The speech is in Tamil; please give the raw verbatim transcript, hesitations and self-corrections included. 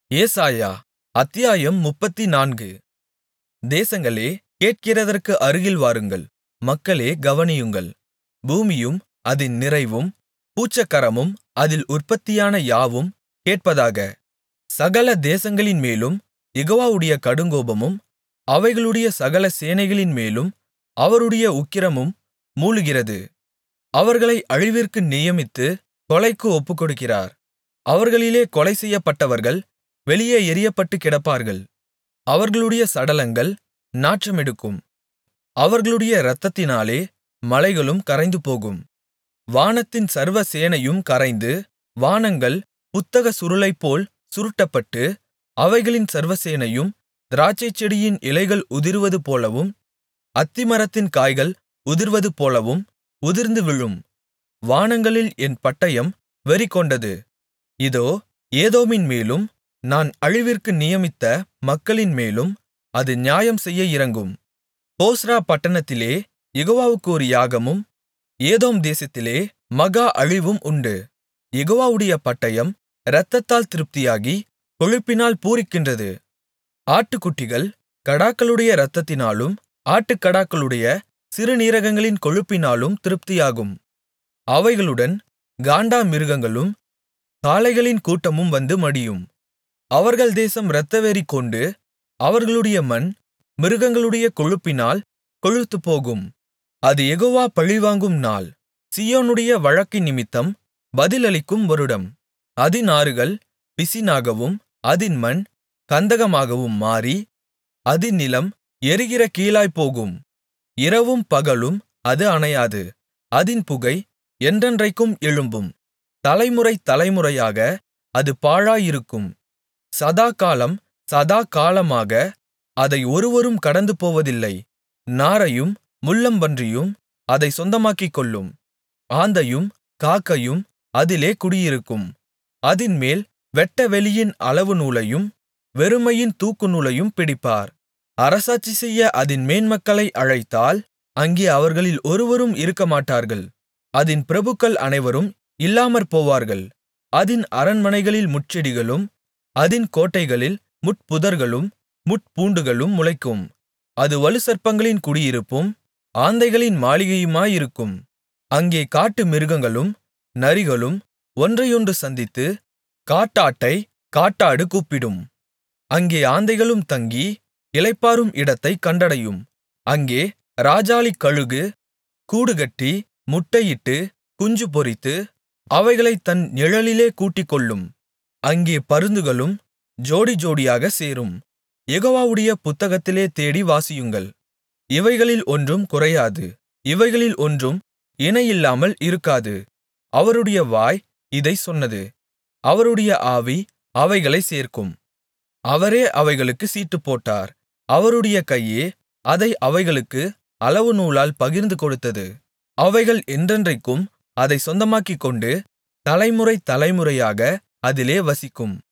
ஏசாயா அத்தியாயம் முப்பத்துநான்கு. தேசங்களே, கேட்கிறதற்கு அருகில் வாருங்கள். மக்களே, கவனியுங்கள். பூமியும் அதின் நிறைவும் பூச்சக்கரமும் அதில் உற்பத்தியான யாவும் கேட்பதாக. சகல தேசங்களின்மேலும் யெகோவாவுடைய கடுங்கோபமும் அவைகளுடைய சகல சேனைகளின்மேலும் அவருடைய உக்கிரமும் மூளுகிறது. அவர்களை அழிவிற்கு நியமித்து கொலைக்கு ஒப்புக்கொடுக்கிறார். அவர்களிலே கொலை செய்யப்பட்டவர்கள் வெளியே எறியப்பட்டுக் கிடப்பார்கள். அவர்களுடைய சடலங்கள் நாற்றமெடுக்கும். அவர்களுடைய இரத்தத்தினாலே மலைகளும் கரைந்துபோகும். வானத்தின் சர்வ சேனையும் கரைந்து, வானங்கள் புத்தகச் சுருளைப்போல் சுருட்டப்பட்டு, அவைகளின் சர்வசேனையும் திராட்சைச்செடியின் இலைகள் உதிர்வதுபோலவும் அத்திமரத்தின் காய்கள் உதிர்வதுபோலவும் உதிர்ந்து விழும். வானங்களில் என் பட்டயம் வெறிகொண்டது. இதோ, ஏதோமின்மேலும் நான் அழிவிற்கு நியமித்த மக்களின்மேலும் அது நியாயம் செய்ய இறங்கும். போஸ்றா பட்டணத்திலே யெகோவாவுக்கு ஒரு யாகமும் ஏதோம் தேசத்திலே மகா அழிவும் உண்டு. யெகோவாவுடைய பட்டயம் இரத்தத்தால் திருப்தியாகி கொழுப்பினால் பூரிக்கின்றது. ஆட்டுக்குட்டிகள் கடாக்களுடைய இரத்தத்தினாலும் ஆட்டுக்கடாக்களுடைய சிறுநீரகங்களின் கொழுப்பினாலும் திருப்தியாகும். அவைகளுடன் காண்டாமிருகங்களும் காளைகளின் கூட்டமும் வந்து மடியும். அவர்கள் தேசம் இரத்தவெறி கொண்டு அவர்களுடைய மண் மிருகங்களுடைய கொழுப்பினால் கொழுத்துப்போகும். அது யெகோவா பழிவாங்கும் நாள், சீயோனுடைய வழக்கினிமித்தம் பதிலளிக்கும் வருடம். அதின் ஆறுகள் பிசினாகவும் அதின் மண் கந்தகமாகவும் மாறி, அதின் நிலம் எரிகிற கீலாய்ப்போகும். இரவும் பகலும் அது அணையாது. அதின் புகை என்றென்றைக்கும் எழும்பும். தலைமுறை தலைமுறையாக அது பாழாயிருக்கும். சதாகாலம் சதா காலமாக அதை ஒருவரும் கடந்துபோவதில்லை. நாரையும் முள்ளம்பன்றியும் அதை சொந்தமாக்கிக்கொள்ளும். ஆந்தையும் காக்கையும் அதிலே குடியிருக்கும். அதின்மேல் வெட்டவெளியின் அளவு நூலையும் வெறுமையின் தூக்குநூலையும் பிடிப்பார். அரசாட்சி செய்ய அதின் மேன்மக்களை அழைத்தால் அங்கே அவர்களில் ஒருவரும் இருக்கமாட்டார்கள். அதின் பிரபுக்கள் அனைவரும் இல்லாமற்போவார்கள். அதின் அரண்மனைகளில் முட்செடிகளும் அதின் கோட்டைகளில் முட்புதர்களும் முட்பூண்டுகளும் முளைக்கும். அது வலுசர்ப்பங்களின் குடியிருப்பும் ஆந்தைகளின் மாளிகையுமாயிருக்கும். அங்கே காட்டு மிருகங்களும் நரிகளும் ஒன்றையொன்று சந்தித்து, காட்டாட்டைக் காட்டாடு கூப்பிடும். அங்கே ஆந்தைகளும் தங்கி இளைப்பாறும் இடத்தைக் கண்டடையும். அங்கே இராஜாளிக் கழுகு கூடுகட்டி முட்டையிட்டு குஞ்சு பொரித்து அவைகளைத் தன் நிழலிலே கூட்டிக்கொள்ளும். அங்கே பருந்துகளும் ஜோடி ஜோடியாக சேரும். யெகோவாவுடைய புத்தகத்திலே தேடி வாசியுங்கள். இவைகளில் ஒன்றும் குறையாது, இவைகளில் ஒன்றும் இணையில்லாமல் இருக்காது. அவருடைய வாய் இதைச் சொன்னது, அவருடைய ஆவி அவைகளைச் சேர்க்கும். அவரே அவைகளுக்குச் சீட்டு போட்டார். அவருடைய கையே அதை அவைகளுக்கு அளவு நூலால் பகிர்ந்து கொடுத்தது. அவைகள் என்றென்றைக்கும் அதைச் சொந்தமாக்கிக்கொண்டு தலைமுறை தலைமுறையாக அதிலே வசிக்கும்.